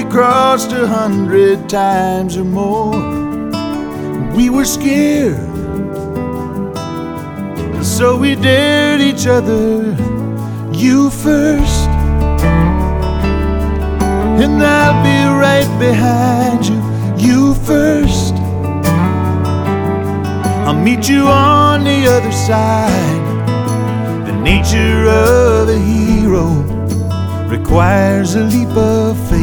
crossed 100 times or more. We were scared, so we dared each other. You first, and I'll be right behind you. You first, I'll meet you on the other side. The nature of a hero requires a leap of faith.